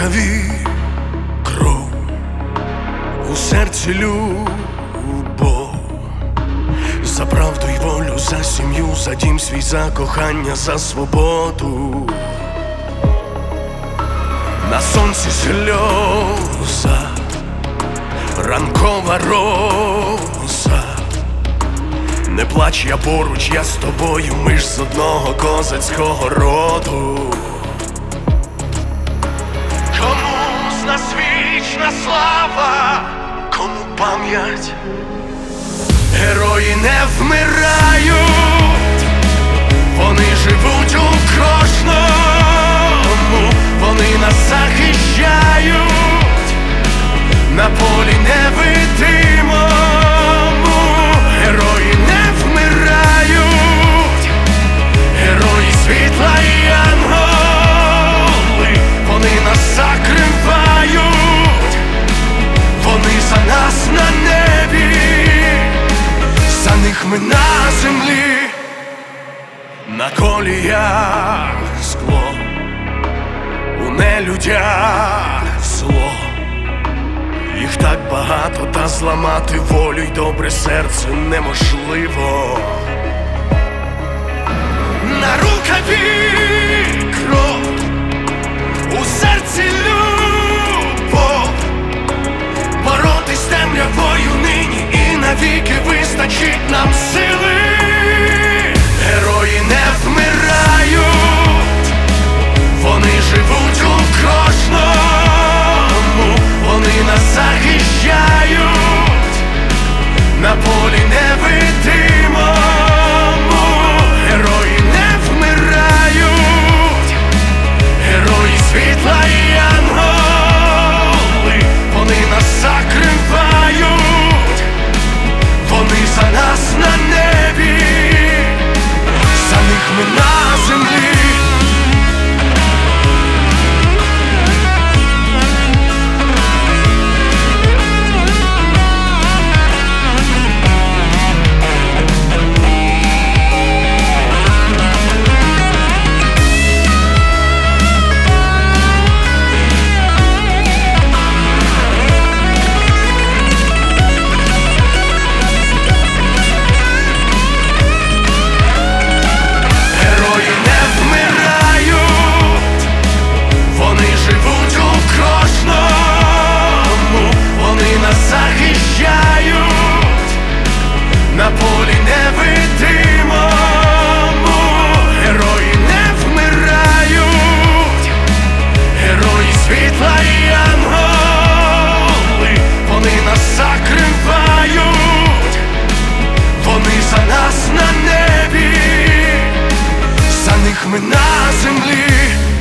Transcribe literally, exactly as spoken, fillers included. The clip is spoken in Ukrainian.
рукаві кров, у серці любов. За правду й волю, за сім'ю, за дім свій, за кохання, за свободу. На сонці сльоза, ранкова роза. Не плач, я поруч, я з тобою, ми ж з одного козацького роду. Комусь нас вічна слава, кому пам'ять. Герої не вмирають, вони живуть у кожному, вони нас захищають на полі невидимому. Герої не вмирають, герої світла і янголи, вони нас закривають, вони за нас на небі, за них ми на землі. На коліях скло, у нелюдях зло. Їх так багато, та зламати волю й добре серце неможливо. На рукаві кров, у серці любов. Боротись з темрявою нині і навіки вистачить нам сили. Герої не вмирають, вони живуть у кожному, вони нас захищають на полі невидимому. Герої не вмирають, герої світла і янголи, вони нас закривають, вони за нас на небі, за них ми на землі. Захищають на полі невидимому. Герої не вмирають, герої світла і янголи, вони нас закривають, вони за нас на небі, за них ми на землі.